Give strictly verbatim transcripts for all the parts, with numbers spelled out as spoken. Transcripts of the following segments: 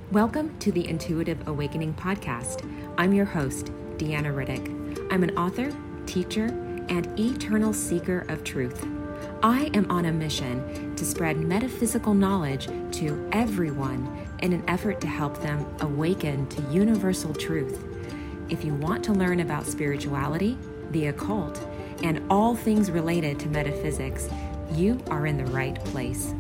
Welcome to the Intuitive Awakening Podcast. I'm your host, Deanna Riddick. I'm an author, teacher, and eternal seeker of truth. I am on a mission to spread metaphysical knowledge to everyone in an effort to help them awaken to universal truth. If you want to learn about spirituality, the occult, and all things related to metaphysics, you are in the right place.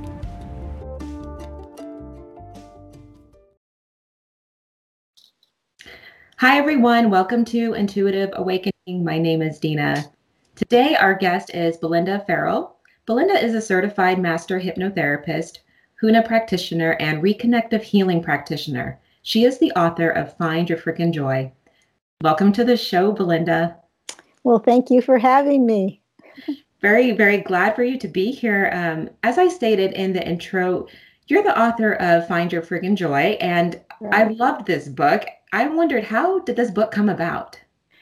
Hi, everyone. Welcome to Intuitive Awakening. My name is Dina. Today, our guest is Belinda Farrell. Belinda is a certified master hypnotherapist, Huna practitioner, and reconnective healing practitioner. She is the author of Find Your Freaking Joy. Welcome to the show, Belinda. Well, thank you for having me. Very, very glad for you to be here. Um, as I stated in the intro, you're the author of Find Your Freaking Joy, and Right. I loved this book. I wondered, how did this book come about?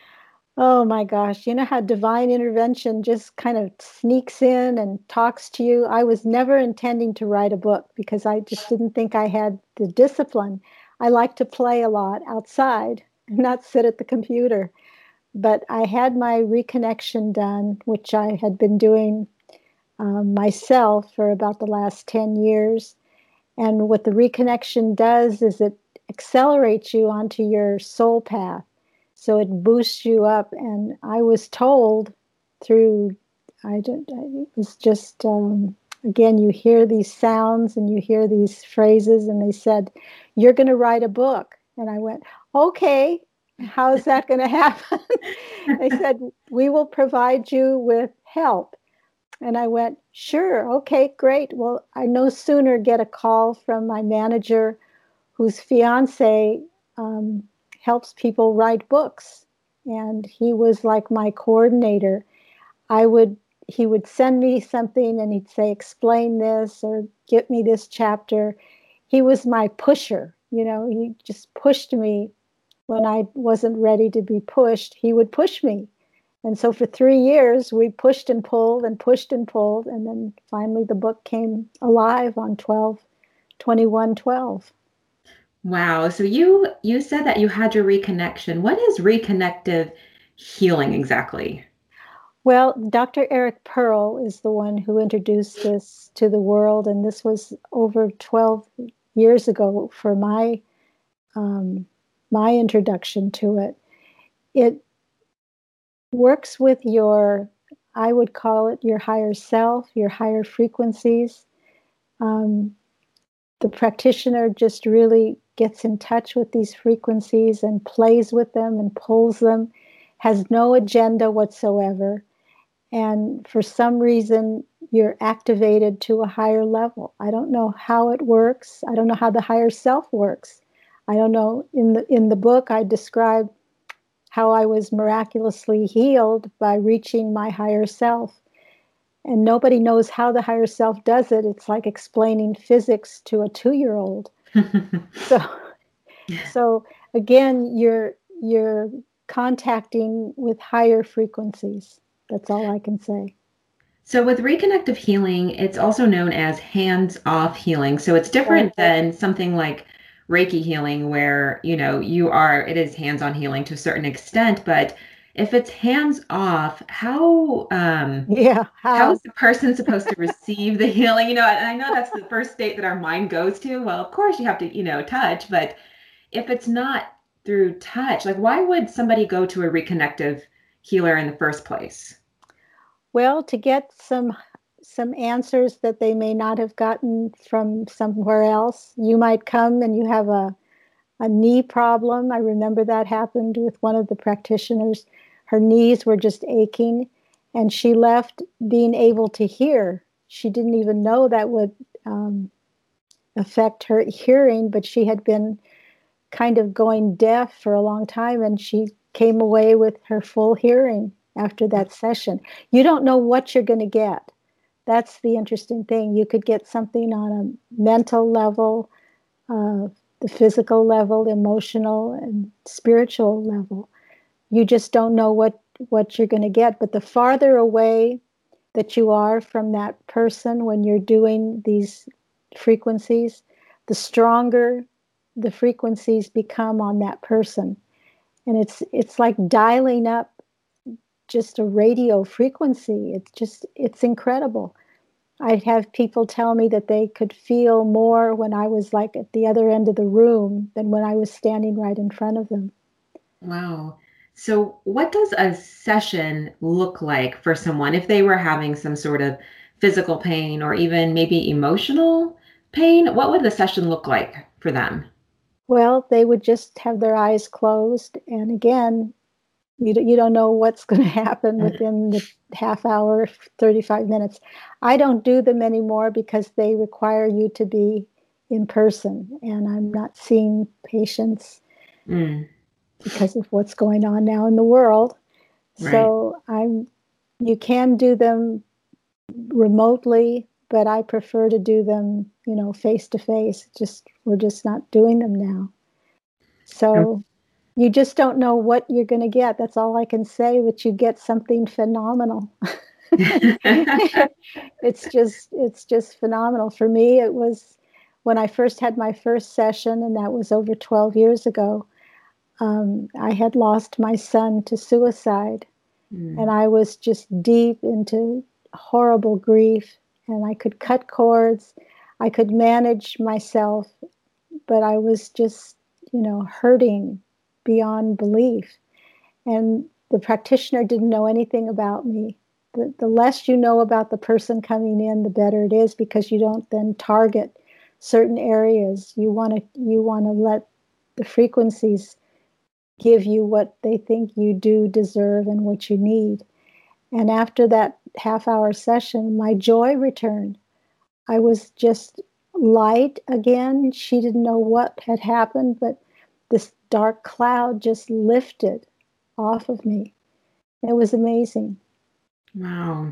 Oh my gosh, you know how divine intervention just kind of sneaks in and talks to you? I was never intending to write a book because I just didn't think I had the discipline. I like to play a lot outside and not sit at the computer. But I had my reconnection done, which I had been doing um, myself for about the last ten years. And what the reconnection does is it accelerates you onto your soul path. So it boosts you up. And I was told through, I don't, it was just, um, again, you hear these sounds and you hear these phrases, and they said, "You're going to write a book." And I went, "Okay, how's that going to happen?" They said, "We will provide you with help." And I went, "Sure, okay, great." Well, I no sooner get a call from my manager, whose fiance um, helps people write books. And he was like my coordinator. I would, he would send me something and he'd say, "Explain this," or "Get me this chapter." He was my pusher. You know, he just pushed me when I wasn't ready to be pushed. He would push me. And so for three years, we pushed and pulled and pushed and pulled. And then finally the book came alive on twelve twenty-one twelve. Wow. So you you said that you had your reconnection. What is reconnective healing exactly? Well, Doctor Eric Pearl is the one who introduced this to the world. And this was over twelve years ago for my, um, my introduction to it. It works with your, I would call it your higher self, your higher frequencies. Um, the practitioner just really gets in touch with these frequencies and plays with them and pulls them, has no agenda whatsoever. And for some reason, you're activated to a higher level. I don't know how it works. I don't know how the higher self works. I don't know. In the in the book, I describe how I was miraculously healed by reaching my higher self. And nobody knows how the higher self does it. It's like explaining physics to a two-year-old. So, so again, you're you're contacting with higher frequencies. That's all I can say. So with reconnective healing, it's also known as hands-off healing. So it's different than something like Reiki healing where, you know, you are, it is hands-on healing to a certain extent, but if it's hands-off, how um Yeah, how how? is the person supposed to receive the healing? You know, and I know that's the first state that our mind goes to. Well, of course you have to, you know, touch, but if it's not through touch, like why would somebody go to a reconnective healer in the first place? Well, to get some some answers that they may not have gotten from somewhere else. You might come and you have a a knee problem. I remember that happened with one of the practitioners. Her knees were just aching, and she left being able to hear. She didn't even know that would um, affect her hearing, but she had been kind of going deaf for a long time, and she came away with her full hearing after that session. You don't know what you're going to get. That's the interesting thing. You could get something on a mental level, uh, the physical level, emotional, and spiritual level. You just don't know what, what you're going to get. But the farther away that you are from that person when you're doing these frequencies, the stronger the frequencies become on that person. And it's it's like dialing up just a radio frequency. It's just, it's incredible. I'd have people tell me that they could feel more when I was like at the other end of the room than when I was standing right in front of them. Wow. So what does a session look like for someone if they were having some sort of physical pain or even maybe emotional pain? What would the session look like for them? Well, they would just have their eyes closed. And again, you, d- you don't know what's going to happen within the half hour, thirty-five minutes. I don't do them anymore because they require you to be in person. And I'm not seeing patients Mm, because of what's going on now in the world. right. So I'm you can do them remotely, but I prefer to do them, you know, face to face. Just we're just not doing them now. So you just don't know what you're going to get. That's all I can say, but you get something phenomenal. It's just it's just phenomenal. For me, it was when I first had my first session, and that was over twelve years ago. Um, I had lost my son to suicide, and Mm, I was just deep into horrible grief, and I could cut cords. I could manage myself, but I was just, you know, hurting beyond belief. And the practitioner didn't know anything about me. The, the less you know about the person coming in, the better it is, because you don't then target certain areas. You want to you want to let the frequencies give you what they think you do deserve and what you need. And after that half hour session, my joy returned. I was just light again. She didn't know what had happened, but this dark cloud just lifted off of me. It was amazing. wow.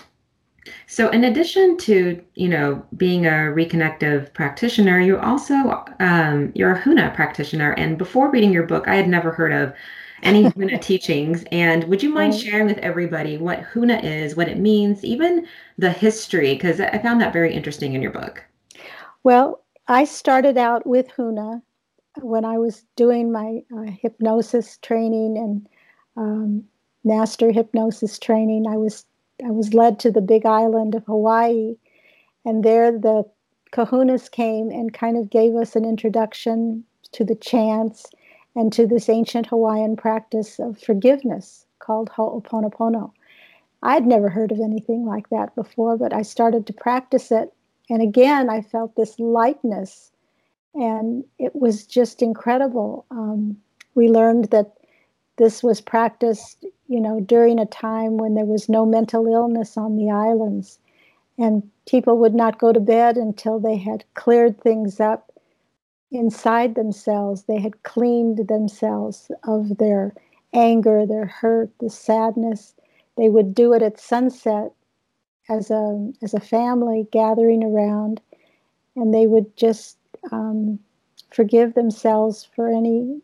So in addition to, you know, being a reconnective practitioner, you also um, you're a Huna practitioner. And before reading your book, I had never heard of any Huna teachings. And would you mind Right. sharing with everybody what Huna is, what it means, even the history? Because I found that very interesting in your book. Well, I started out with Huna when I was doing my uh, hypnosis training and um, master hypnosis training. I was I was led to the Big Island of Hawaii, and there the kahunas came and kind of gave us an introduction to the chants and to this ancient Hawaiian practice of forgiveness called Ho'oponopono. I'd never heard of anything like that before, but I started to practice it. And again, I felt this lightness, and it was just incredible. Um, we learned that this was practiced, you know, during a time when there was no mental illness on the islands, and people would not go to bed until they had cleared things up inside themselves. They had cleaned themselves of their anger, their hurt, the sadness. They would do it at sunset as a as a family gathering around, and they would just um, forgive themselves for anything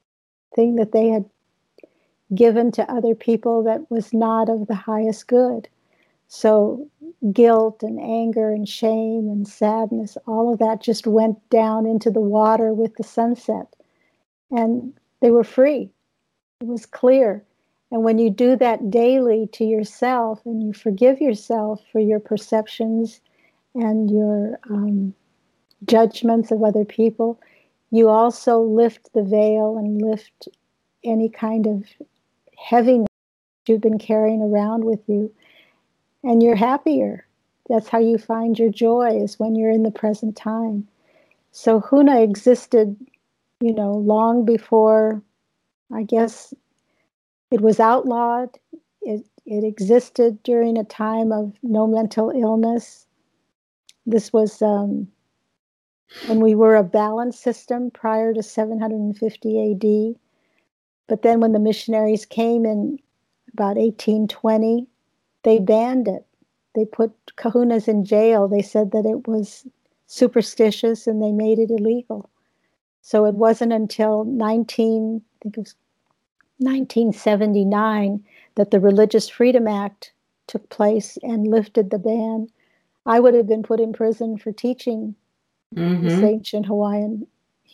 that they had given to other people that was not of the highest good. So guilt and anger and shame and sadness, all of that just went down into the water with the sunset. And they were free. It was clear. And when you do that daily to yourself and you forgive yourself for your perceptions and your um, judgments of other people, you also lift the veil and lift any kind of heaviness you've been carrying around with you, and you're happier. That's how you find your joy, is when you're in the present time. So Huna existed, you know, long before, I guess, it was outlawed. It, it existed during a time of no mental illness. This was um, when we were a balanced system prior to seven hundred fifty A D. But then when the missionaries came in about eighteen twenty, they banned it. They put kahunas in jail. They said that it was superstitious and they made it illegal. So it wasn't until nineteen, I think it was nineteen seventy-nine, that the Religious Freedom Act took place and lifted the ban. I would have been put in prison for teaching this Mm-hmm. ancient Hawaiian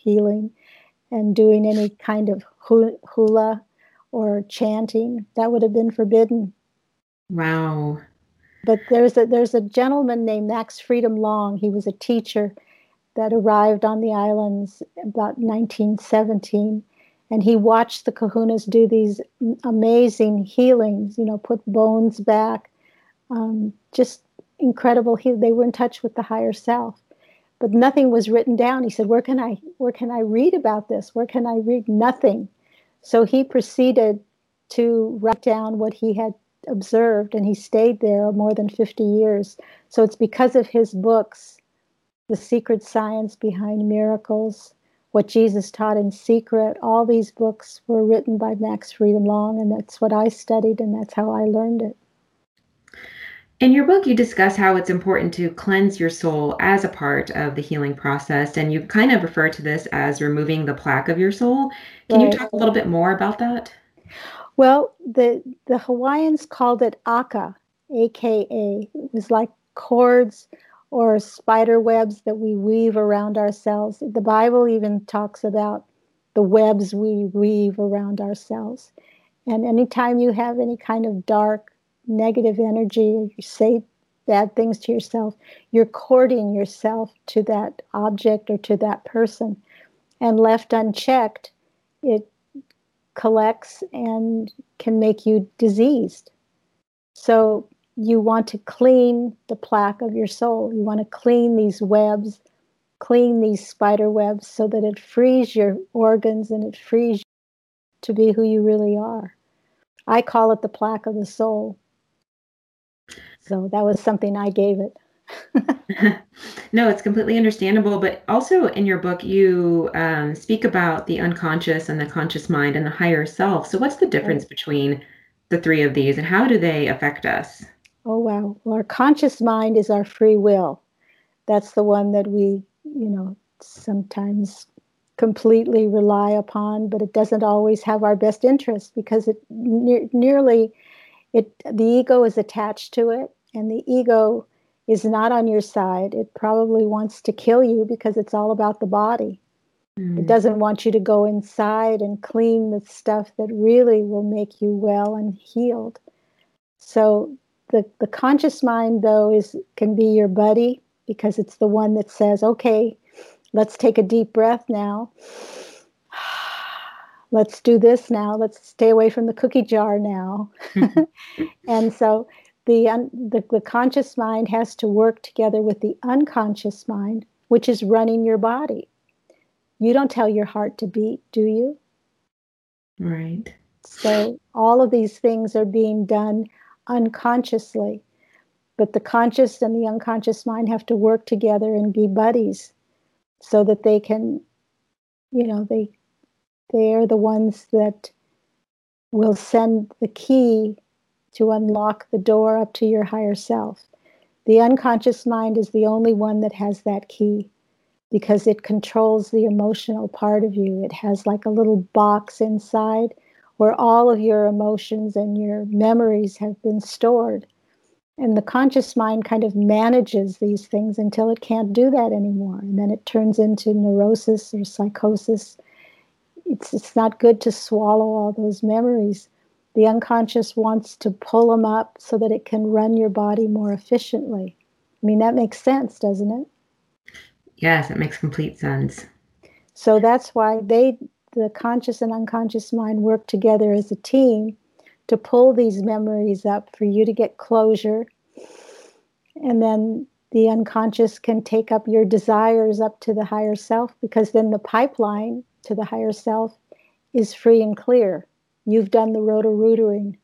healing and doing any kind of hu- hula or chanting. That would have been forbidden. Wow. But there's a there's a gentleman named Max Freedom Long. He was a teacher that arrived on the islands about nineteen seventeen, and he watched the kahunas do these amazing healings. You know, put bones back, um, just incredible. He, they were in touch with the higher self, but nothing was written down. He said, "Where can I where can I read about this? Where can I read?" Nothing. So he proceeded to write down what he had observed, and he stayed there more than fifty years. So it's because of his books, The Secret Science Behind Miracles, What Jesus Taught in Secret. All these books were written by Max Freedom Long, and that's what I studied, and that's how I learned it. In your book, you discuss how it's important to cleanse your soul as a part of the healing process, and you kind of refer to this as removing the plaque of your soul. Can you Right. talk a little bit more about that? Well, the the Hawaiians called it aka, A K A. It was like cords or spider webs that we weave around ourselves. The Bible even talks about the webs we weave around ourselves. And anytime you have any kind of dark, negative energy, you say bad things to yourself, you're cording yourself to that object or to that person. And left unchecked, it collects and can make you diseased. So you want to clean the plaque of your soul. You want to clean these webs, clean these spider webs so that it frees your organs and it frees you to be who you really are. I call it the plaque of the soul. So that was something I gave it. No, it's completely understandable. But also in your book, you um, speak about the unconscious and the conscious mind and the higher self. So, what's the difference Right. between the three of these, and how do they affect us? Oh, wow. Well, our conscious mind is our free will. That's the one that we, you know, sometimes completely rely upon, but it doesn't always have our best interest because it ne- nearly it the ego is attached to it, and the ego is not on your side. It probably wants to kill you because it's all about the body. It Mm, doesn't want you to go inside and clean the stuff that really will make you well and healed. So the the conscious mind though is can be your buddy because it's the one that says, "Okay, let's take a deep breath now. Let's do this now. Let's stay away from the cookie jar now." And so the, un, the the conscious mind has to work together with the unconscious mind, which is running your body. You don't tell your heart to beat, do you? right. So all of these things are being done unconsciously, but the conscious and the unconscious mind have to work together and be buddies so that they can, you know, they they are the ones that will send the key to unlock the door up to your higher self. The unconscious mind is the only one that has that key because it controls the emotional part of you. It has like a little box inside where all of your emotions and your memories have been stored. And the conscious mind kind of manages these things until it can't do that anymore. And then it turns into neurosis or psychosis. It's, it's not good to swallow all those memories. The unconscious wants to pull them up so that it can run your body more efficiently. I mean, that makes sense, doesn't it? Yes, it makes complete sense. So that's why they, the conscious and unconscious mind, work together as a team to pull these memories up for you to get closure. And then the unconscious can take up your desires up to the higher self because then the pipeline to the higher self is free and clear. You've done the roto-rootering,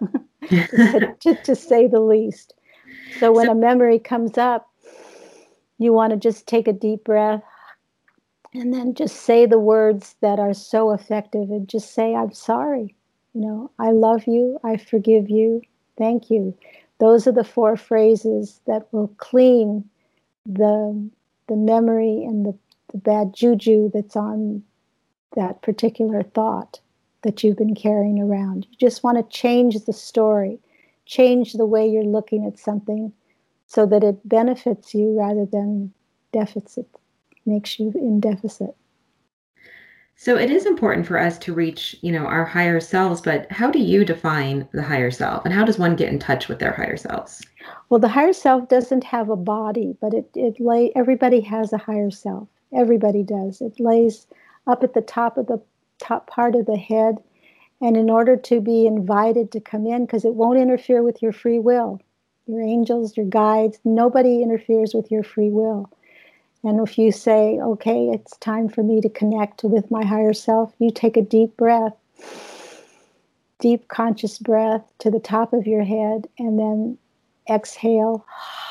to, to, to say the least. So when So, a memory comes up, you want to just take a deep breath and then just say the words that are so effective and just say, "I'm sorry. You know, I love you. I forgive you. Thank you." Those are the four phrases that will clean the, the memory and the, the bad juju that's on that particular thought that you've been carrying around. You just want to change the story, change the way you're looking at something so that it benefits you rather than deficit, makes you in deficit. So it is important for us to reach, you know, our higher selves, but how do you define the higher self and how does one get in touch with their higher selves? Well, the higher self doesn't have a body, but it, it lay, everybody has a higher self. Everybody does. It lays up at the top of the top part of the head. And in order to be invited to come in, because it won't interfere with your free will, your angels, your guides, nobody interferes with your free will. And if you say, okay, it's time for me to connect with my higher self, you take a deep breath, deep conscious breath to the top of your head, and then exhale.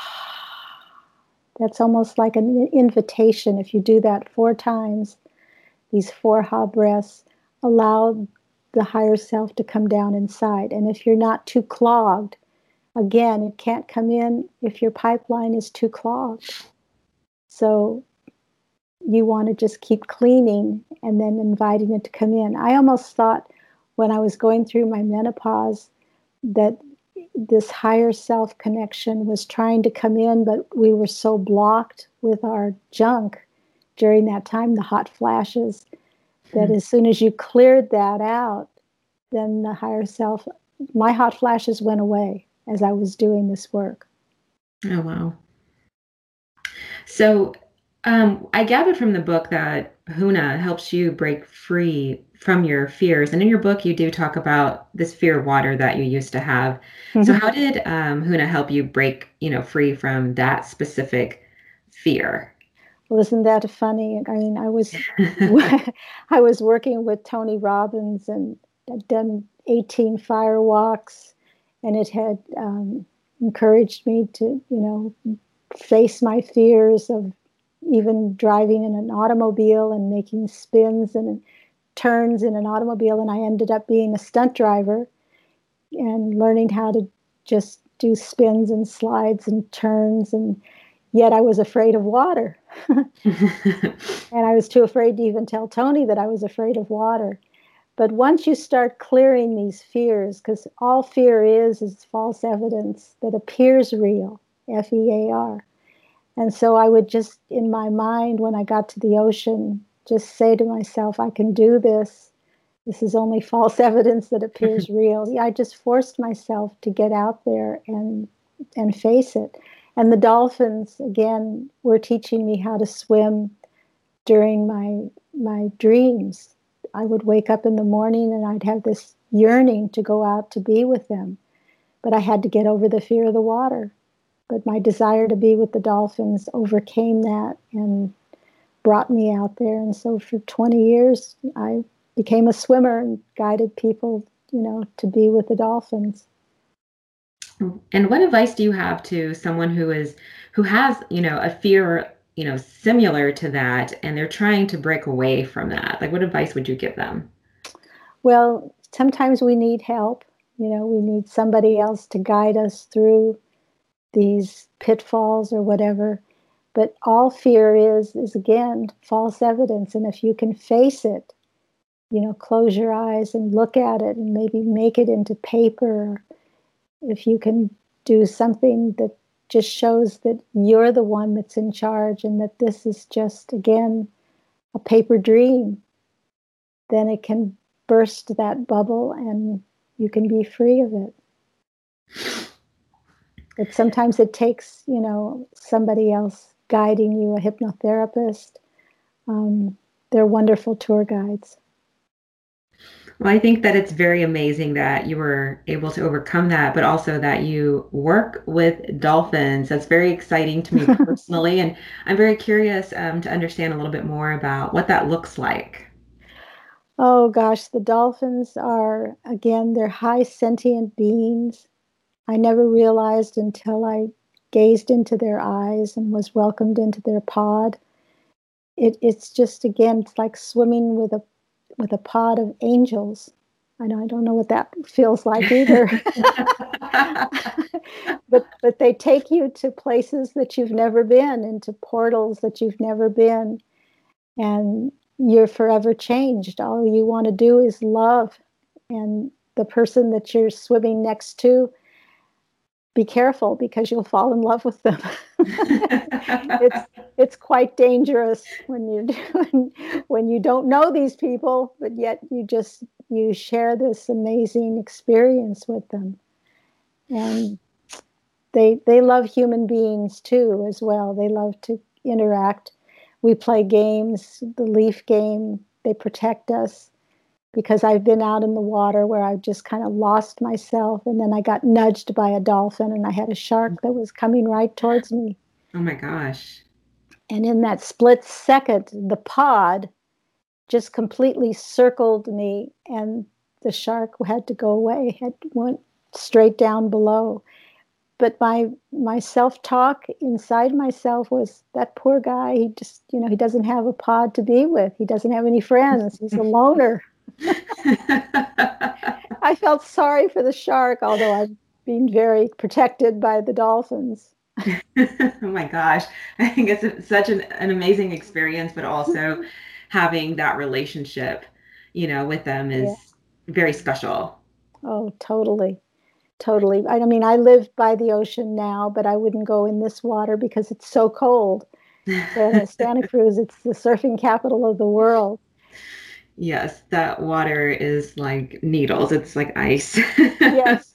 That's almost like an invitation. If you do that four times, these four ha breaths allow the higher self to come down inside. And if you're not too clogged, again, it can't come in if your pipeline is too clogged. So you want to just keep cleaning and then inviting it to come in. I almost thought when I was going through my menopause that this higher self connection was trying to come in, but we were so blocked with our junk during that time, the hot flashes, that as soon as you cleared that out, then the higher self, my hot flashes went away as I was doing this work. Oh, wow. So um, I gathered from the book that Huna helps you break free from your fears. And in your book, you do talk about this fear of water that you used to have. Mm-hmm. So how did um, Huna help you break, you know, free from that specific fear? Well, isn't that funny? I mean, I was I was working with Tony Robbins and I'd done eighteen fire walks, and it had um, encouraged me to, you know, face my fears of even driving in an automobile and making spins and turns in an automobile. And I ended up being a stunt driver and learning how to just do spins and slides and turns, and yet I was afraid of water. And I was too afraid to even tell Tony that I was afraid of water. But once you start clearing these fears, because all fear is, is false evidence that appears real, F E A R. And so I would just, in my mind, when I got to the ocean, just say to myself, I can do this. This is only false evidence that appears real. I just forced myself to get out there and and face it. And the dolphins, again, were teaching me how to swim during my my dreams. I would wake up in the morning and I'd have this yearning to go out to be with them. But I had to get over the fear of the water. But my desire to be with the dolphins overcame that and brought me out there. And so for twenty years, I became a swimmer and guided people, you know, to be with the dolphins. And what advice do you have to someone who is who has, you know, a fear, you know, similar to that, and they're trying to break away from that? Like, what advice would you give them? Well, sometimes we need help. You know, we need somebody else to guide us through these pitfalls or whatever. But all fear is, is again, false evidence. And if you can face it, you know, close your eyes and look at it and maybe make it into paper. If you can do something that just shows that you're the one that's in charge and that this is just, again, a paper dream, then it can burst that bubble and you can be free of it. But sometimes it takes, you know, somebody else guiding you, a hypnotherapist. Um, they're wonderful tour guides. Well, I think that it's very amazing that you were able to overcome that, but also that you work with dolphins. That's very exciting to me personally. And I'm very curious um, to understand a little bit more about what that looks like. Oh, gosh, the dolphins are, again, they're high sentient beings. I never realized until I gazed into their eyes and was welcomed into their pod. It, it's just, again, it's like swimming with a with a pod of angels. I know I don't know what that feels like either. but but they take you to places that you've never been, into portals that you've never been, and you're forever changed. All you want to do is love, and the person that you're swimming next to be careful because you'll fall in love with them. it's it's quite dangerous when you when, when you don't know these people, but yet you just you share this amazing experience with them. And they they love human beings too as well. They love to interact. We play games, the leaf game. They protect us because I've been out in the water where I've just kind of lost myself, and then I got nudged by a dolphin, and I had a shark that was coming right towards me. Oh my gosh. And in that split second, the pod just completely circled me, and the shark had to go away, had went straight down below. But my my self-talk inside myself was, that poor guy, he just, you know, he doesn't have a pod to be with. He doesn't have any friends. He's a loner. I felt sorry for the shark, although I'm being very protected by the dolphins. Oh my gosh. I think it's a, such an, an amazing experience, but also having that relationship, you know, with them is yeah. very special. Oh, totally. Totally. I mean, I live by the ocean now, but I wouldn't go in this water because it's so cold. So Santa Cruz, it's the surfing capital of the world. Yes, that water is like needles. It's like ice. Yes.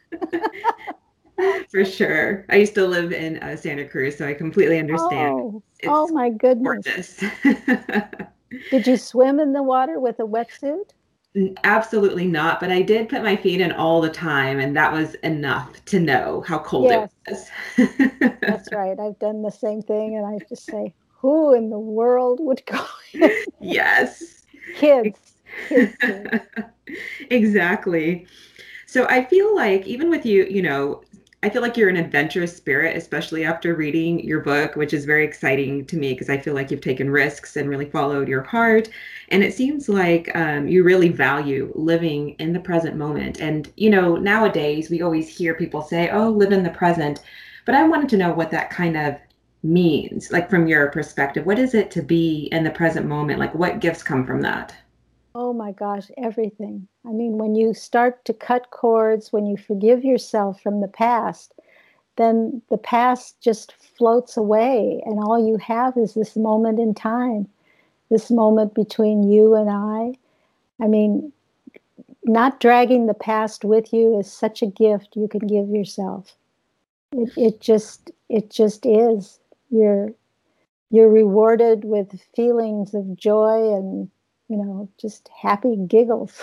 For sure. I used to live in uh, Santa Cruz, so I completely understand. Oh, oh my goodness. Gorgeous. Did you swim in the water with a wetsuit? Absolutely not, but I did put my feet in all the time, and that was enough to know how cold yes. it was. That's right. I've done the same thing, and I just say, who in the world would go in? Yes. Kids. Kids do. Exactly. So I feel like even with you, you know, I feel like you're an adventurous spirit, especially after reading your book, which is very exciting to me because I feel like you've taken risks and really followed your heart. And it seems like um, you really value living in the present moment. And, you know, nowadays we always hear people say, oh, live in the present. But I wanted to know what that kind of means, like from your perspective. What is it to be in the present moment? Like what gifts come from that? Oh my gosh, everything. I mean, when you start to cut cords, when you forgive yourself from the past, then the past just floats away, and all you have is this moment in time, this moment between you and I. I mean, not dragging the past with you is such a gift you can give yourself. It it just it just is. You're you're rewarded with feelings of joy and, you know, just happy giggles.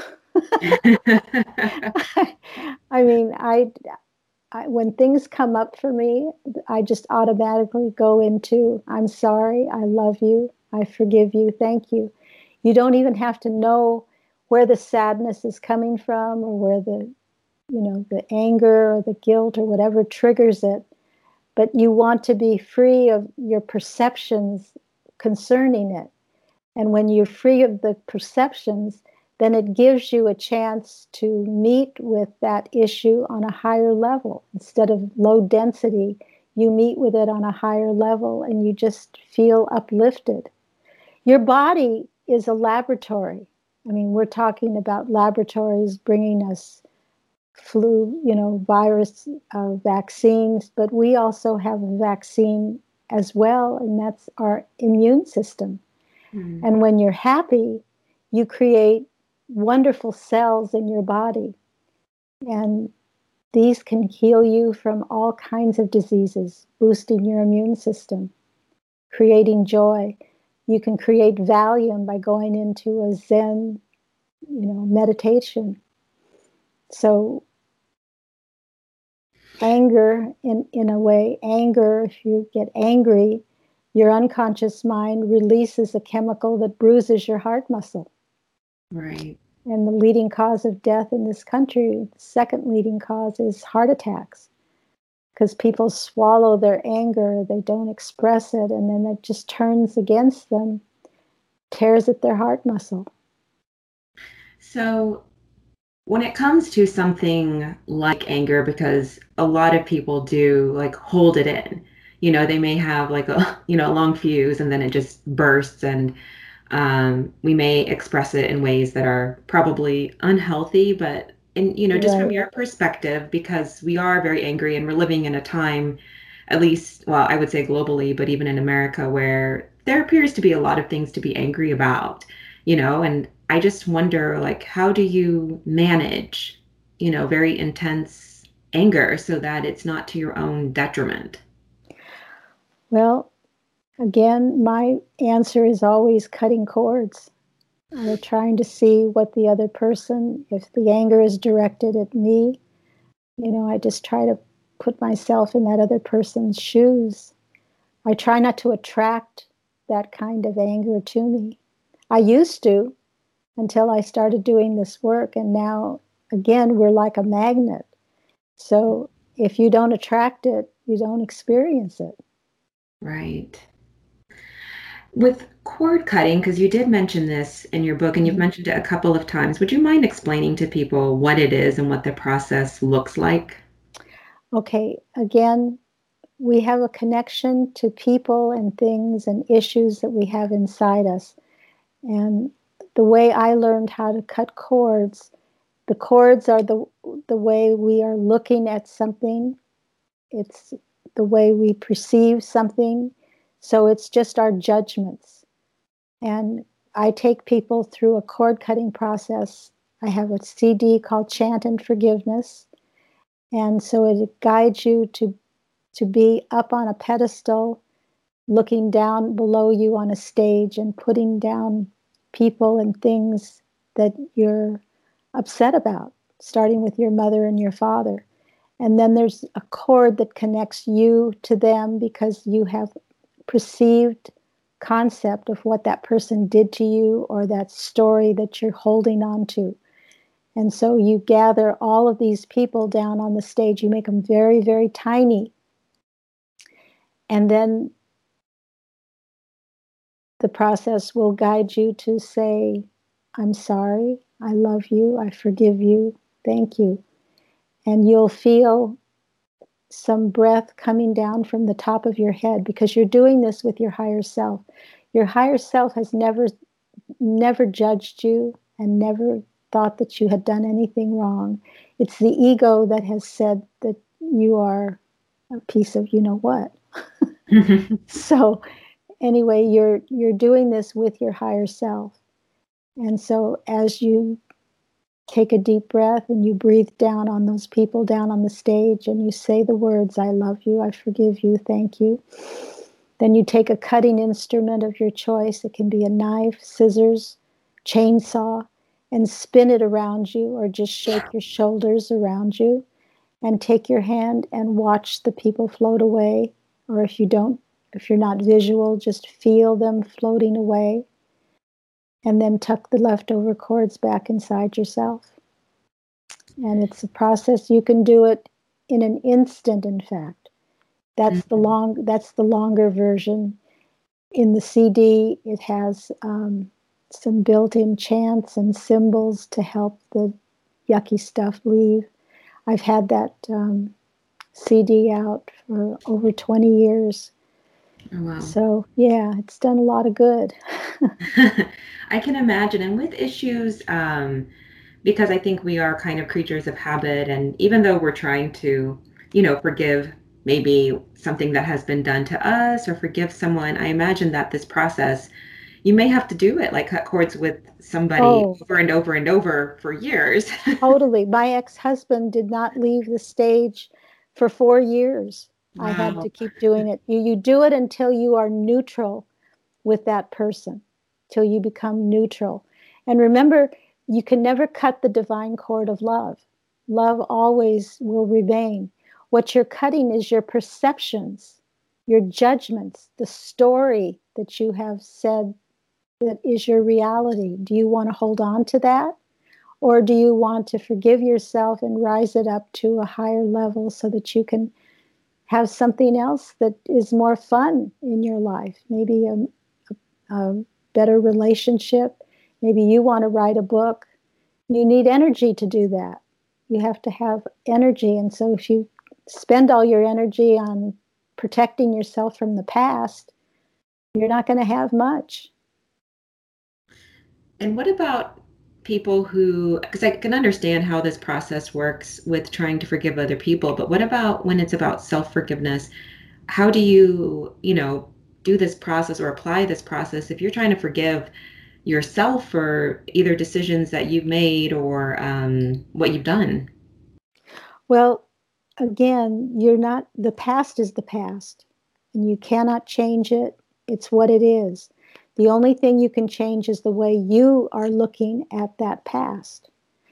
I mean, I, I, when things come up for me, I just automatically go into, I'm sorry, I love you, I forgive you, thank you. You don't even have to know where the sadness is coming from or where the, you know, the anger or the guilt or whatever triggers it. But you want to be free of your perceptions concerning it. And when you're free of the perceptions, then it gives you a chance to meet with that issue on a higher level. Instead of low density, you meet with it on a higher level and you just feel uplifted. Your body is a laboratory. I mean, we're talking about laboratories bringing us flu, you know, virus uh, vaccines, but we also have a vaccine as well, and that's our immune system. Mm. And when you're happy, you create wonderful cells in your body. And these can heal you from all kinds of diseases, boosting your immune system, creating joy. You can create Valium by going into a Zen, you know, meditation. So anger, in, in a way, anger, if you get angry, your unconscious mind releases a chemical that bruises your heart muscle. Right. And the leading cause of death in this country, the second leading cause, is heart attacks. Because people swallow their anger, they don't express it, and then it just turns against them, tears at their heart muscle. So when it comes to something like anger, because a lot of people do like hold it in, you know, they may have like a, you know, a long fuse and then it just bursts, and um, we may express it in ways that are probably unhealthy, but And, you know, just from Right. your perspective, because we are very angry and we're living in a time, at least, well, I would say globally, but even in America, where there appears to be a lot of things to be angry about, you know, and I just wonder, like, how do you manage, you know, very intense anger so that it's not to your own detriment? Well, again, my answer is always cutting cords. Or trying to see what the other person, if the anger is directed at me, you know, I just try to put myself in that other person's shoes. I try not to attract that kind of anger to me. I used to until I started doing this work. And now, again, we're like a magnet. So if you don't attract it, you don't experience it. Right. With cord cutting, because you did mention this in your book and you've Mhm. mentioned it a couple of times, would you mind explaining to people what it is and what the process looks like? Okay, again, we have a connection to people and things and issues that we have inside us. And the way I learned how to cut cords, the cords are the the way we are looking at something. It's the way we perceive something. So it's just our judgments. And I take people through a cord cutting process. I have a C D called Chant and Forgiveness. And so it guides you to to be up on a pedestal, looking down below you on a stage and putting down people and things that you're upset about, starting with your mother and your father. And then there's a cord that connects you to them because you have perceived concept of what that person did to you or that story that you're holding on to. And so you gather all of these people down on the stage, you make them very, very tiny. And then the process will guide you to say, I'm sorry, I love you, I forgive you, thank you. And you'll feel some breath coming down from the top of your head because you're doing this with your higher self. Your higher self has never, never judged you and never thought that you had done anything wrong. It's the ego that has said that you are a piece of you know what. So anyway, you're you're doing this with your higher self. And so as you take a deep breath and you breathe down on those people down on the stage and you say the words, I love you, I forgive you, thank you. Then you take a cutting instrument of your choice. It can be a knife, scissors, chainsaw, and spin it around you or just shake your shoulders around you and take your hand and watch the people float away. Or if you don't, if you're not visual, just feel them floating away and then tuck the leftover cords back inside yourself. And it's a process. You can do it in an instant, in fact. That's the Mhm. long that's the longer version. In the C D, it has um, some built-in chants and symbols to help the yucky stuff leave. I've had that um, C D out for over twenty years. Oh, wow. So, yeah, it's done a lot of good. I can imagine. And with issues, um, because I think we are kind of creatures of habit, and even though we're trying to, you know, forgive maybe something that has been done to us or forgive someone, I imagine that this process, you may have to do it, like cut cords with somebody Oh, over and over and over for years. totally. My ex-husband did not leave the stage for four years. I had to Wow. keep doing it. You, you do it until you are neutral with that person, till you become neutral. And remember, you can never cut the divine cord of love. Love always will remain. What you're cutting is your perceptions, your judgments, the story that you have said that is your reality. Do you want to hold on to that? Or do you want to forgive yourself and rise it up to a higher level so that you can have something else that is more fun in your life? Maybe a, a better relationship. Maybe you want to write a book. You need energy to do that. You have to have energy. And so if you spend all your energy on protecting yourself from the past, you're not going to have much. And what about people who, because I can understand how this process works with trying to forgive other people, but what about when it's about self-forgiveness? How do you, you know, do this process or apply this process if you're trying to forgive yourself for either decisions that you've made or um, what you've done? Well, again, you're not, the past is the past, and you cannot change it. It's what it is. The only thing you can change is the way you are looking at that past.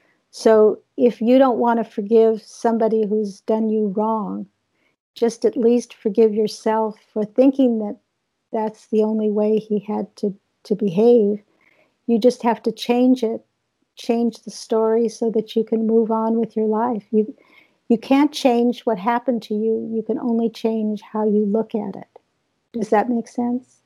So if you don't want to forgive somebody who's done you wrong, just at least forgive yourself for thinking that that's the only way he had to, to behave. You just have to change it, change the story so that you can move on with your life. You, you can't change what happened to you. You can only change how you look at it. Does that make sense?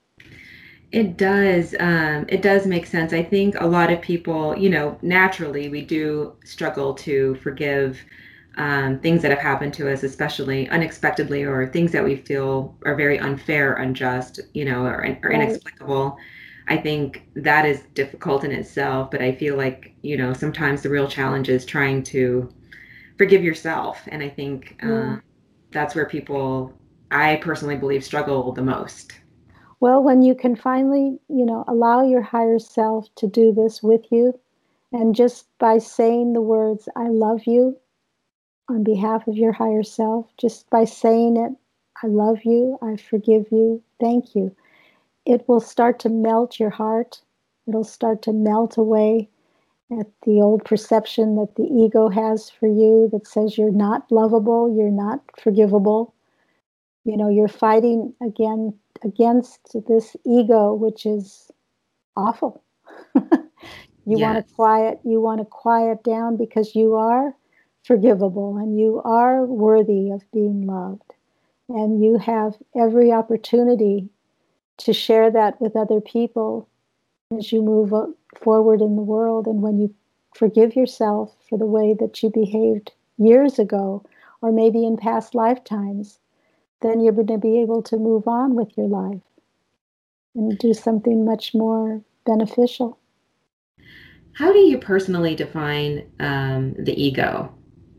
It does. Um, it does make sense. I think a lot of people, you know, naturally we do struggle to forgive um, things that have happened to us, especially unexpectedly, or things that we feel are very unfair, unjust, you know, or, or Right. inexplicable. I think that is difficult in itself, but I feel like, you know, sometimes the real challenge is trying to forgive yourself. And I think Yeah. uh, that's where people, I personally believe, struggle the most. Well, when you can finally, you know, allow your higher self to do this with you, and just by saying the words, I love you, on behalf of your higher self, just by saying it, I love you, I forgive you, thank you, it will start to melt your heart. It'll start to melt away at the old perception that the ego has for you that says you're not lovable, you're not forgivable. You know, you're fighting again against this ego, which is awful. You want Yes. to quiet, you want to quiet down because you are forgivable and you are worthy of being loved. And you have every opportunity to share that with other people as you move forward in the world. And when you forgive yourself for the way that you behaved years ago, or maybe in past lifetimes, then you're going to be able to move on with your life and do something much more beneficial. How do you personally define um, the ego?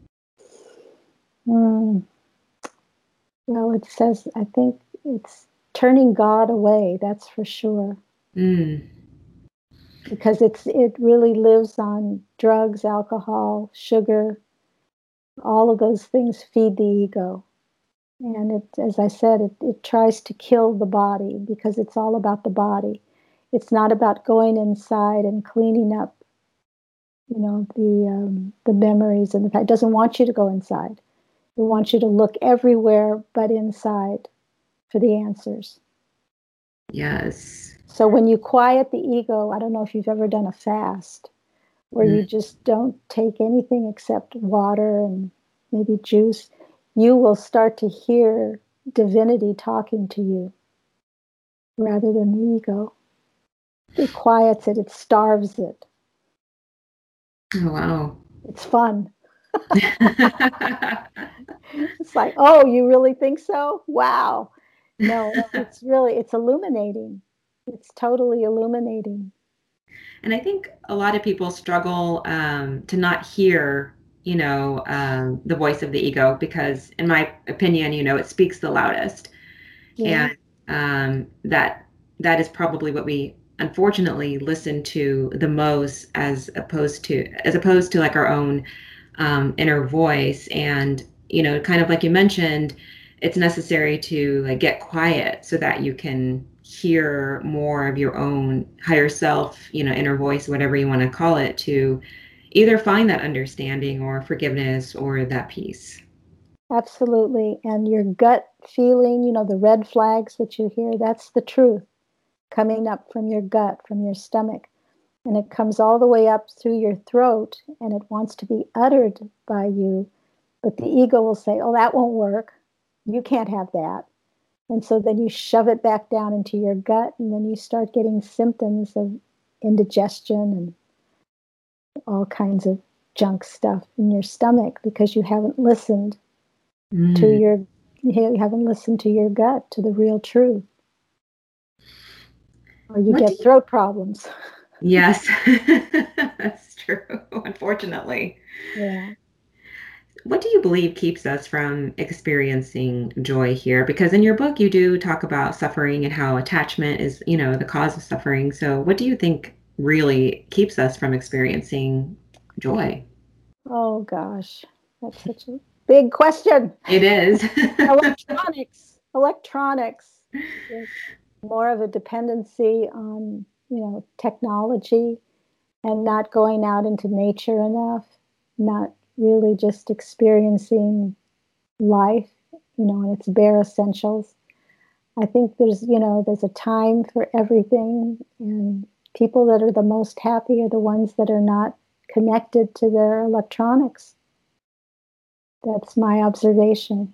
Mm. Well, it says, I think it's turning God away, that's for sure. Mm, Because it's it really lives on drugs, alcohol, sugar, all of those things feed the ego. And it, as I said, it, it tries to kill the body because it's all about the body. It's not about going inside and cleaning up, you know, the um, the memories and the fact. It doesn't want you to go inside. It wants you to look everywhere but inside for the answers. yes. So when you quiet the ego, I don't know if you've ever done a fast where Mm, you just don't take anything except water and maybe juice, you will start to hear divinity talking to you rather than the ego. It quiets it, it starves it. oh, wow. It's fun. It's like, oh, you really think so? Wow. No, it's really, it's illuminating. It's totally illuminating. And I think a lot of people struggle um, to not hear, you know, um, the voice of the ego because, in my opinion, you know, it speaks the loudest, Yeah, and um, that that is probably what we unfortunately listen to the most, as opposed to as opposed to like our own um, inner voice. And you know, kind of like you mentioned, it's necessary to like get quiet so that you can hear more of your own higher self, you know, inner voice, whatever you want to call it, to either find that understanding or forgiveness or that peace. absolutely. And your gut feeling, you know, the red flags that you hear, that's the truth coming up from your gut, from your stomach. And it comes all the way up through your throat and it wants to be uttered by you. But the ego will say, oh, that won't work. You can't have that. And so then you shove it back down into your gut, and then you start getting symptoms of indigestion and all kinds of junk stuff in your stomach because you haven't listened to Mm. your you haven't listened to your gut, to the real truth, or you What do get you throat problems. Yes, that's true, unfortunately. Yeah. What do you believe keeps us from experiencing joy here? Because in your book, you do talk about suffering and how attachment is, you know, the cause of suffering. So, what do you think really keeps us from experiencing joy? Oh gosh, that's such a big question. It is. Electronics, electronics. There's more of a dependency on, you know, technology and not going out into nature enough, not really just experiencing life, you know, in its bare essentials. I think there's, you know, there's a time for everything, and people that are the most happy are the ones that are not connected to their electronics. That's my observation.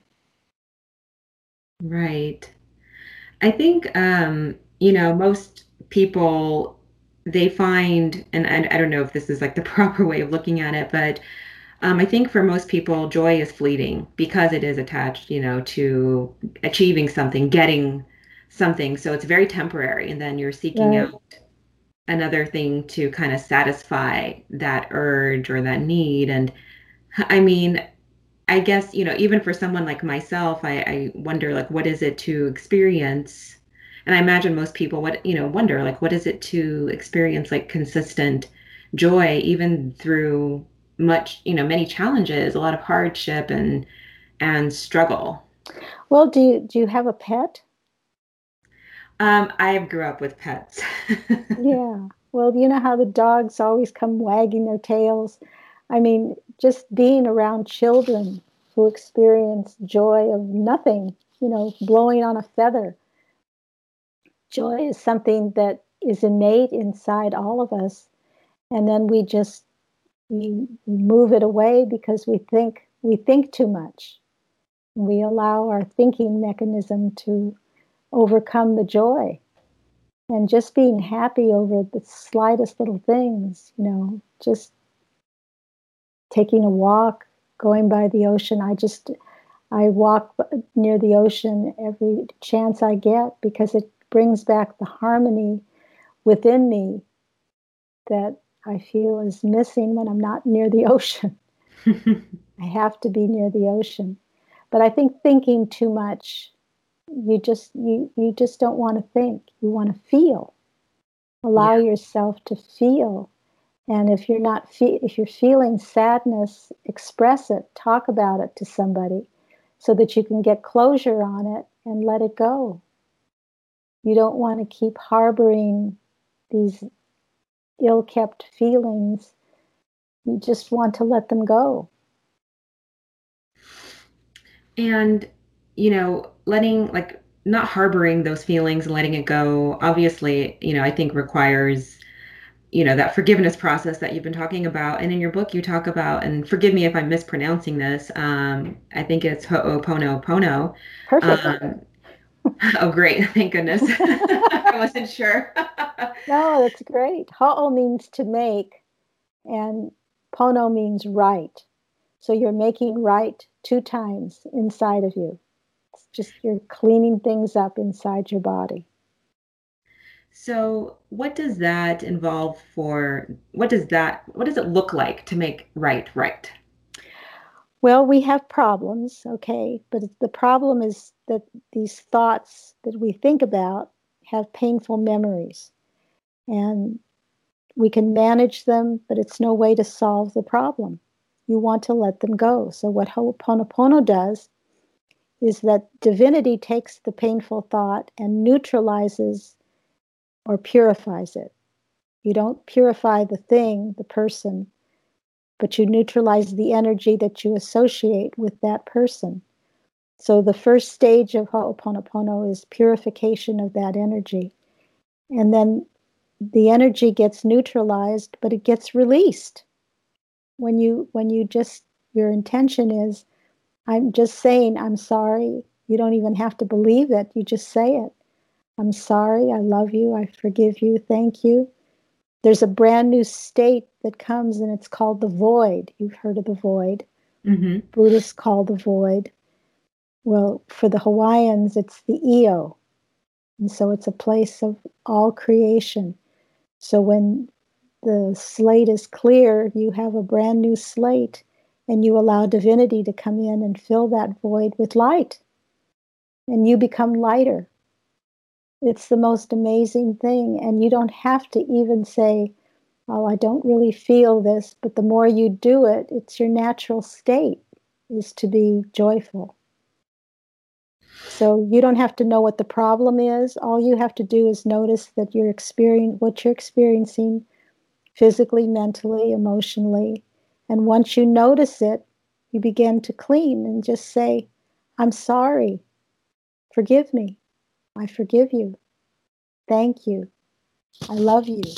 Right. I think, um, you know, most people, they find, and I, I don't know if this is like the proper way of looking at it, but um, I think for most people, joy is fleeting because it is attached, you know, to achieving something, getting something. So it's very temporary. And then you're seeking Right. out another thing to kind of satisfy that urge or that need. And I mean, I guess, you know, even for someone like myself, I, I wonder, like, what is it to experience? And I imagine most people what, you know, wonder, like, what is it to experience like consistent joy, even through much, you know, many challenges, a lot of hardship and and struggle. Well, do you do you have a pet? Um, I grew up with pets. Yeah. Well, you know how the dogs always come wagging their tails. I mean, just being around children who experience joy of nothing, you know, blowing on a feather. Joy is something that is innate inside all of us, and then we just we, we move it away because we think we think too much. We allow our thinking mechanism to overcome the joy. And just being happy over the slightest little things, you know, just taking a walk, going by the ocean. I just, I walk near the ocean every chance I get because it brings back the harmony within me that I feel is missing when I'm not near the ocean. I have to be near the ocean. But I think thinking too much, you just you you just don't want to think. You want to feel. Allow Yeah. yourself to feel. And if you're not fe- if you're feeling sadness, express it, talk about it to somebody so that you can get closure on it and let it go. You don't want to keep harboring these ill-kept feelings. You just want to let them go. And, you know, letting like not harboring those feelings and letting it go, obviously, you know, I think requires, you know, that forgiveness process that you've been talking about. And in your book, you talk about, and forgive me if I'm mispronouncing this, um, I think it's Ho'oponopono. Perfect. Um, oh, great. Thank goodness. I wasn't sure. No, that's great. Ha'o means to make, and pono means right. So you're making right two times inside of you. It's just you're cleaning things up inside your body. So, what does that involve for, what does that, what does it look like to make right right? Well, we have problems, okay, but the problem is that these thoughts that we think about have painful memories, and we can manage them, but it's no way to solve the problem. You want to let them go. So, what Ho'oponopono does is that divinity takes the painful thought and neutralizes or purifies it. You don't purify the thing, the person, but you neutralize the energy that you associate with that person. So the first stage of Ho'oponopono is purification of that energy. And then the energy gets neutralized, but it gets released. When you when you just your intention is, I'm just saying I'm sorry. You don't even have to believe it. You just say it. I'm sorry. I love you. I forgive you. Thank you. There's a brand new state that comes and it's called the void. You've heard of the void. Mm-hmm. Buddhists call the void. Well, for the Hawaiians, it's the Io. And so it's a place of all creation. So when the slate is clear, you have a brand new slate, and you allow divinity to come in and fill that void with light, and you become lighter. It's the most amazing thing, and you don't have to even say, oh, I don't really feel this, but the more you do it, it's your natural state is to be joyful. So you don't have to know what the problem is. All you have to do is notice that you're experiencing what you're experiencing physically, mentally, emotionally. And once you notice it, you begin to clean and just say, I'm sorry. Forgive me. I forgive you. Thank you. I love you.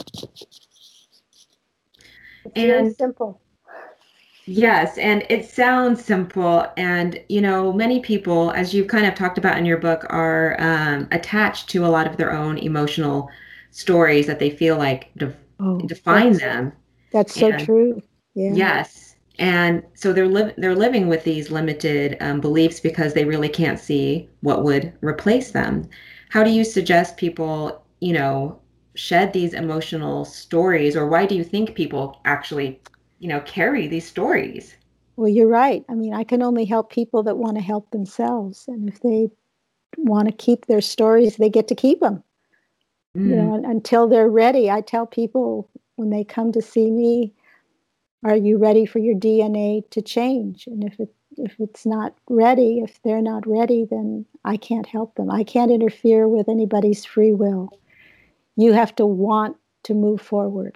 It's very And simple. yes, and it sounds simple. And, you know, many people, as you've kind of talked about in your book, are um, attached to a lot of their own emotional stories that they feel like de- Oh, define that's them. that's so And true. Yeah. yes, and so they're liv they're living with these limited um, beliefs because they really can't see what would replace them. How do you suggest people, you know, shed these emotional stories, or why do you think people actually, you know, carry these stories? Well, you're right. I mean, I can only help people that want to help themselves. And if they want to keep their stories, they get to keep them. You Mm, know, un- until they're ready. I tell people when they come to see me, are you ready for your D N A to change? And if it if it's not ready, if they're not ready, then I can't help them. I can't interfere with anybody's free will. You have to want to move forward.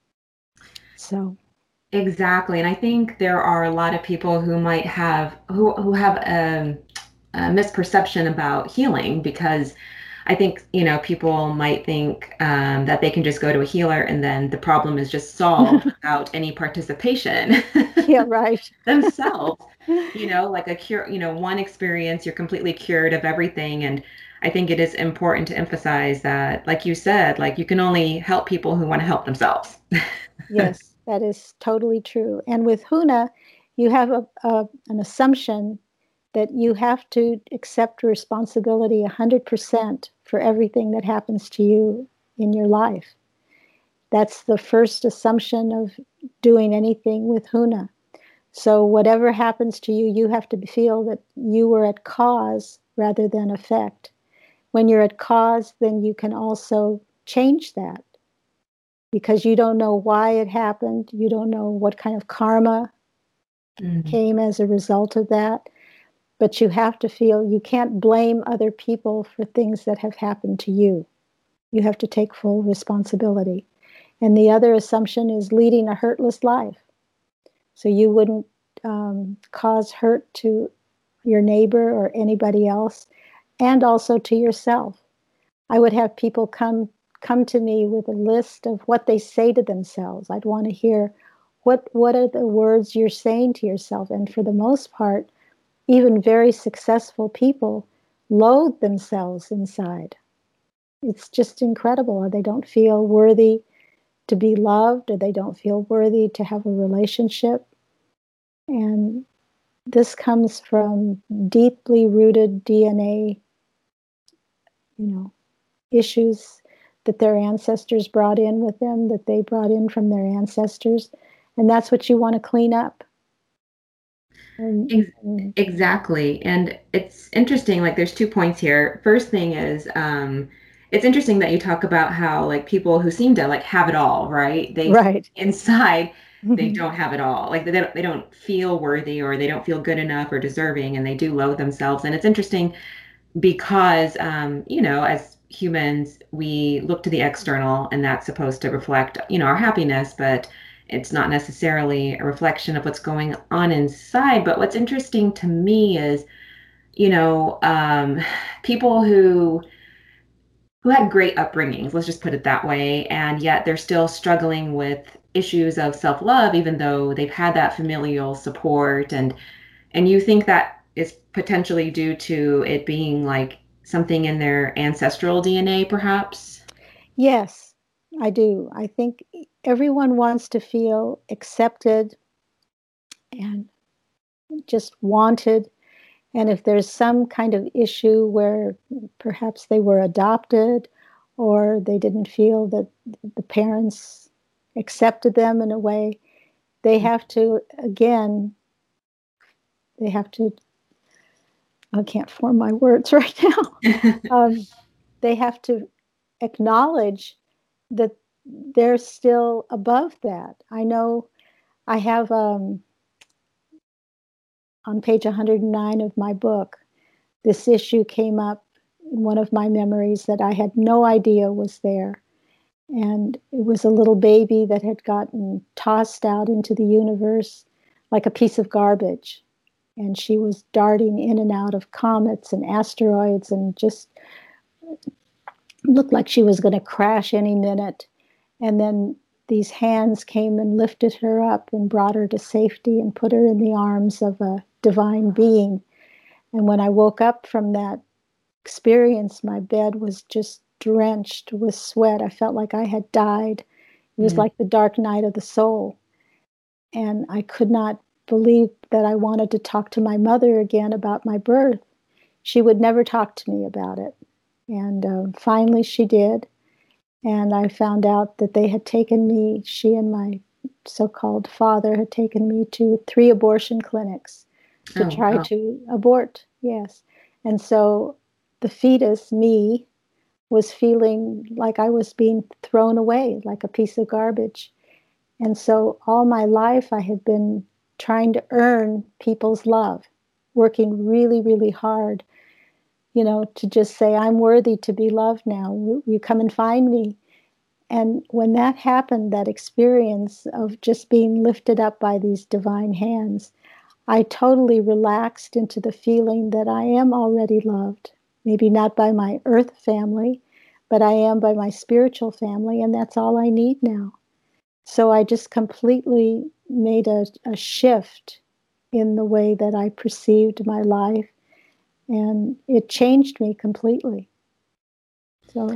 So, exactly. And I think there are a lot of people who might have who who have um, a misperception about healing because I think, you know, people might think um, that they can just go to a healer and then the problem is just solved without any participation yeah, right. themselves. You know, like a cure, you know, one experience, you're completely cured of everything. And I think it is important to emphasize that, like you said, like you can only help people who want to help themselves. Yes, that is totally true. And with Huna, you have a, a, an assumption that you have to accept responsibility one hundred percent for everything that happens to you in your life. That's the first assumption of doing anything with Huna. So, whatever happens to you, you have to feel that you were at cause rather than effect. When you're at cause, then you can also change that because you don't know why it happened. You don't know what kind of karma Mm, came as a result of that. But you have to feel you can't blame other people for things that have happened to you. You have to take full responsibility. And the other assumption is leading a hurtless life. So you wouldn't um, cause hurt to your neighbor or anybody else, and also to yourself. I would have people come come to me with a list of what they say to themselves. I'd want to hear what what are the words you're saying to yourself. And for the most part, even very successful people loathe themselves inside. It's just incredible. They don't feel worthy to be loved, or they don't feel worthy to have a relationship. And this comes from deeply rooted D N A, you know, issues that their ancestors brought in with them, that they brought in from their ancestors. And that's what you want to clean up. And, ex- and exactly. And it's interesting, like there's two points here. First thing is, um, it's interesting that you talk about how like people who seem to like have it all, right? They right. inside they don't have it all. Like they don't they don't feel worthy or they don't feel good enough or deserving and they do loathe themselves. And it's interesting because um, you know, as humans, we look to the external and that's supposed to reflect, you know, our happiness, but it's not necessarily a reflection of what's going on inside. But what's interesting to me is, you know, um, people who who had great upbringings, let's just put it that way, and yet they're still struggling with issues of self-love, even though they've had that familial support and and you think that is potentially due to it being like something in their ancestral D N A, perhaps? Yes, I do. I think everyone wants to feel accepted and just wanted. And if there's some kind of issue where perhaps they were adopted or they didn't feel that the parents accepted them in a way. They have to, again, they have to, I can't form my words right now. um, they have to acknowledge that they're still above that. I know I have, um, on page one hundred nine of my book, this issue came up in one of my memories that I had no idea was there. And it was a little baby that had gotten tossed out into the universe like a piece of garbage. And she was darting in and out of comets and asteroids and just looked like she was going to crash any minute. And then these hands came and lifted her up and brought her to safety and put her in the arms of a divine being. And when I woke up from that experience, my bed was just drenched with sweat. I felt like I had died. It was mm. like the dark night of the soul. And I could not believe that I wanted to talk to my mother again about my birth. She would never talk to me about it. And uh, finally she did. And I found out that they had taken me, she and my so-called father had taken me to three abortion clinics to oh, try wow. to abort. Yes. And so the fetus, me, was feeling like I was being thrown away, like a piece of garbage. And so all my life I had been trying to earn people's love, working really, really hard, you know, to just say, I'm worthy to be loved now. You come and find me. And when that happened, that experience of just being lifted up by these divine hands, I totally relaxed into the feeling that I am already loved. Maybe not by my earth family, but I am by my spiritual family, and that's all I need now. So I just completely made a, a shift in the way that I perceived my life, and it changed me completely. So,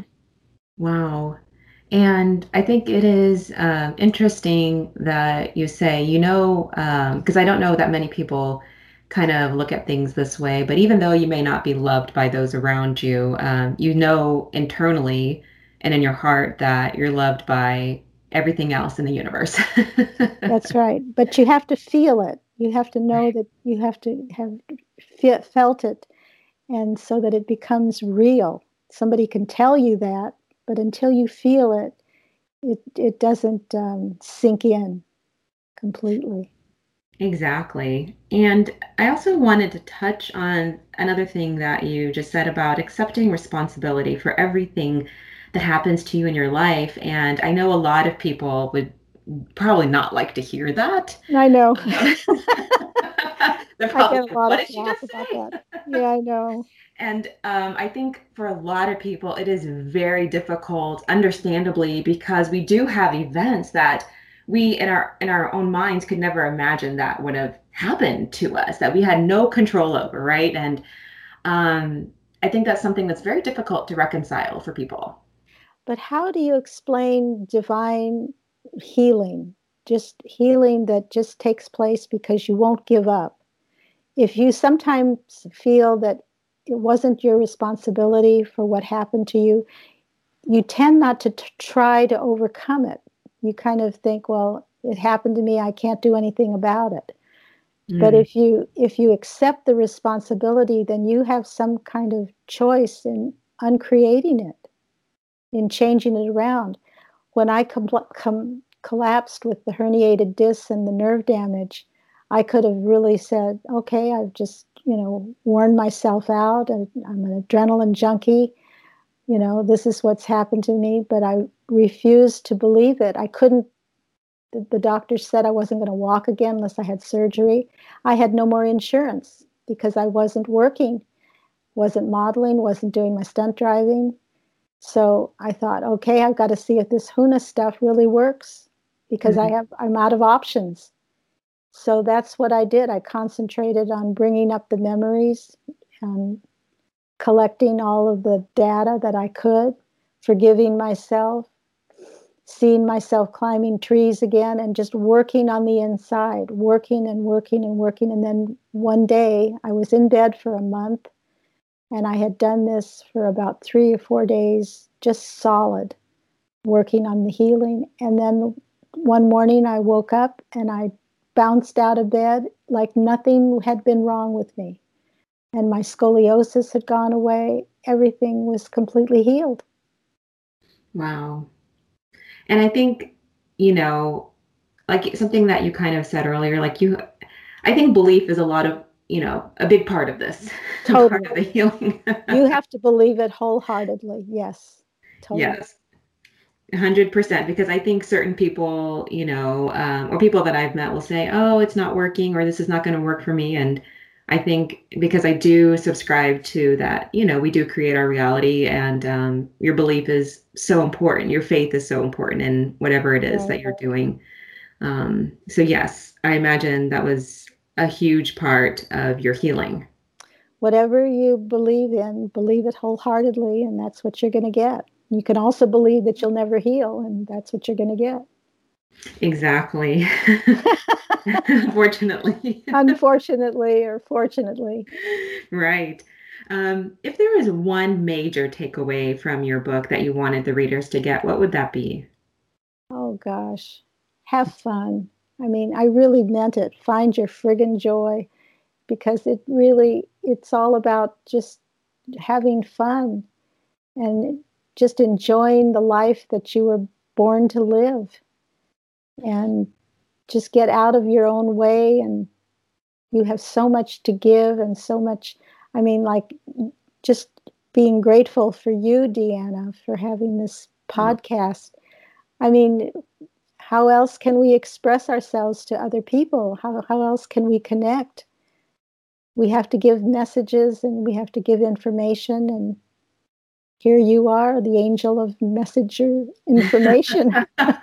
wow. And I think it is um, interesting that you say, you know, because um, I don't know that many people kind of look at things this way, but even though you may not be loved by those around you, um, you know internally and in your heart that you're loved by everything else in the universe. That's right. But you have to feel it. You have to know that you have to have fe- felt it, and so that it becomes real. Somebody can tell you that, but until you feel it, it, it doesn't um, sink in completely. Exactly. And I also wanted to touch on another thing that you just said about accepting responsibility for everything that happens to you in your life. And I know a lot of people would probably not like to hear that. I know. They're probably, I get a lot what of did she flack just about say? that. Yeah, I know. And um, I think for a lot of people, it is very difficult, understandably, because we do have events that we in our in our own minds could never imagine that would have happened to us, that we had no control over, right? And um, I think that's something that's very difficult to reconcile for people. But how do you explain divine healing? Just healing that just takes place because you won't give up. If you sometimes feel that it wasn't your responsibility for what happened to you, you tend not to t- try to overcome it. You kind of think, well, it happened to me, I can't do anything about it. Mm. But if you if you accept the responsibility, then you have some kind of choice in uncreating it, in changing it around. When I com- com- collapsed with the herniated discs and the nerve damage, I could have really said, okay, I've just, you know, worn myself out, and I'm an adrenaline junkie. You know, this is what's happened to me, but I refused to believe it. I couldn't, the, the doctor said I wasn't going to walk again unless I had surgery. I had no more insurance because I wasn't working, wasn't modeling, wasn't doing my stunt driving. So I thought, okay, I've got to see if this Huna stuff really works because mm-hmm. I have, I'm out of options. So that's what I did. I concentrated on bringing up the memories and collecting all of the data that I could, forgiving myself, seeing myself climbing trees again, and just working on the inside, working and working and working. And then one day I was in bed for a month, and I had done this for about three or four days, just solid, working on the healing. And then one morning I woke up and I bounced out of bed like nothing had been wrong with me. And my scoliosis had gone away. Everything was completely healed. Wow. And I think, you know, like something that you kind of said earlier, like you, I think belief is a lot of, you know, a big part of this, a part of the Totally. healing. You have to believe it wholeheartedly. Yes, totally. Yes, one hundred percent. Because I think certain people, you know, um, or people that I've met will say, oh, it's not working, or this is not going to work for me. And I think because I do subscribe to that, you know, we do create our reality, and um, your belief is so important. Your faith is so important in whatever it is Right. that you're doing. Um, so yes, I imagine that was a huge part of your healing. Whatever you believe in, believe it wholeheartedly, and that's what you're going to get. You can also believe that you'll never heal, and that's what you're going to get. Exactly. Unfortunately. Unfortunately or fortunately. Right. Um, if there was one major takeaway from your book that you wanted the readers to get, what would that be? Oh gosh, have fun. I mean, I really meant it. Find your friggin' joy, because it really, it's all about just having fun and just enjoying the life that you were born to live, and just get out of your own way. And you have so much to give and so much, I mean, like, just being grateful for you, Deanna, for having this Oh, podcast. I mean, how else can we express ourselves to other people? How, how else can we connect? We have to give messages and we have to give information. And here you are, the angel of messenger information,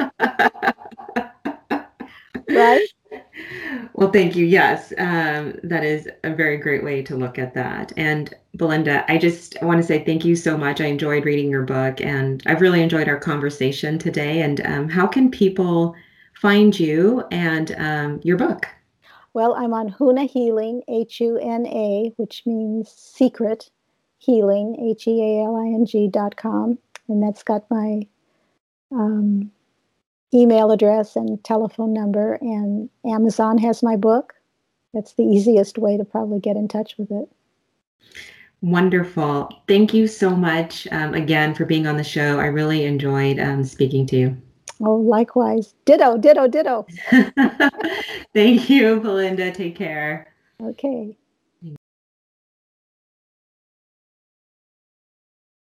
right? well, thank you. Yes, um, that is a very great way to look at that. And Belinda, I just want to say thank you so much. I enjoyed reading your book, and I've really enjoyed our conversation today. And um, how can people find you and um, your book? Well, I'm on Huna Healing, H U N A, which means secret healing, H E A L I N G dot com. And that's got my um, email address and telephone number. And Amazon has my book. That's the easiest way to probably get in touch with it. Wonderful. Thank you so much um, again for being on the show. I really enjoyed um, speaking to you. Oh, likewise. Ditto, ditto, ditto. Thank you, Belinda. Take care. Okay.